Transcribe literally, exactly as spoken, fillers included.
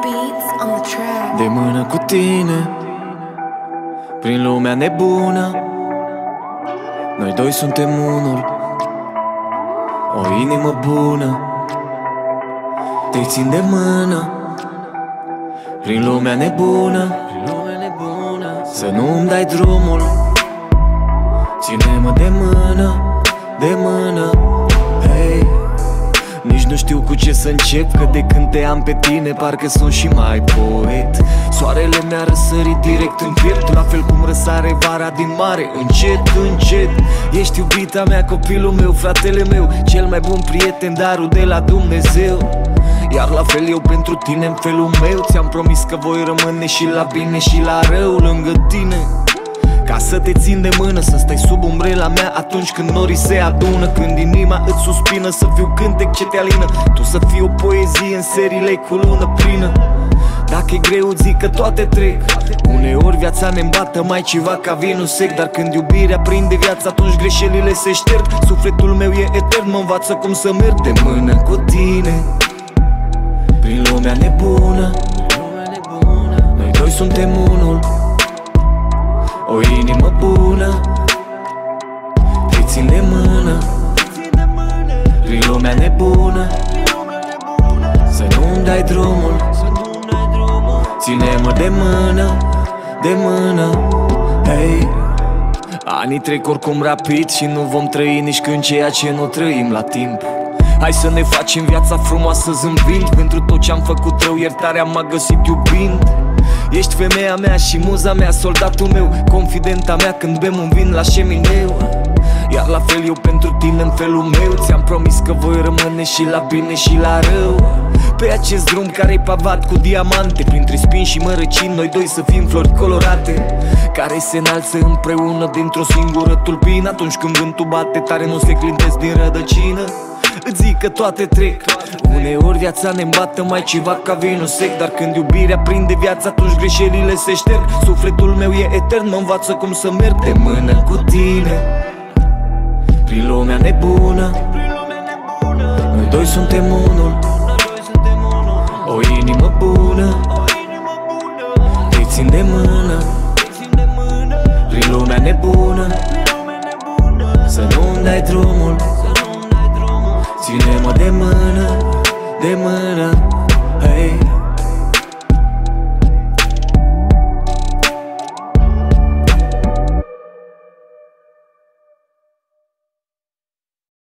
beats on the track. De mână cu tine prin lumea nebună, noi doi suntem unul, o inimă bună. Te țin de mână prin lumea nebună, să nu-mi dai drumul. Ține-mă de mână, de mână, hei. Nici nu știu cu ce să încep, că de când te am pe tine parcă sunt și mai poet. Soarele mi-a răsărit direct în piept, la fel cum răsare vara din mare, încet, încet. Ești iubita mea, copilul meu, fratele meu, cel mai bun prieten, darul de la Dumnezeu. Iar la fel eu pentru tine în felul meu, ți-am promis că voi rămâne și la bine și la rău lângă tine. Ca să te țin de mână, să stai sub umbrela mea atunci când norii se adună, când inima îți suspină, să fiu cântec ce te alină, tu să fii o poezie în serile cu lună plină. Dacă e greu zic că toate trec, uneori viața ne îmbată mai ceva ca vinul sec. Dar când iubirea prinde viața, atunci greșelile se șterg. Sufletul meu e etern, mă învață cum să merg de mână cu tine prin lumea nebună, noi doi suntem unul, o inimă bună. Te țin de mână prin lumea nebună, să nu-mi dai drumul. Ține-mă de mână, de mână, hei. Anii trec oricum rapid și nu vom trăi nici când ceea ce nu trăim la timp. Hai să ne facem viața frumoasă zâmbind, pentru tot ce-am făcut rău, iertarea m-a găsit iubind. Ești femeia mea și muza mea, soldatul meu, confidenta mea când bem un vin la șemineu. Iar la fel eu pentru tine în felul meu, ți-am promis că voi rămâne și la bine și la rău. Pe acest drum care-i pavat cu diamante, printre spini și mărăcini, noi doi să fim flori colorate, care se înalță împreună dintr-o singură tulpină. Atunci când vântul bate tare, nu se clintesc din rădăcină. Îți zic că toate trec, uneori viața ne îmbată mai ceva ca vinul sec. Dar când iubirea prinde viața, atunci greșelile se șterg. Sufletul meu e etern, mă învață cum să merg de mână cu tine prin lumea nebună, noi doi suntem unul, o inimă bună. Te țin de mână prin lumea nebună, să nu-mi dai drumul. Ține-mă de mână, de mână.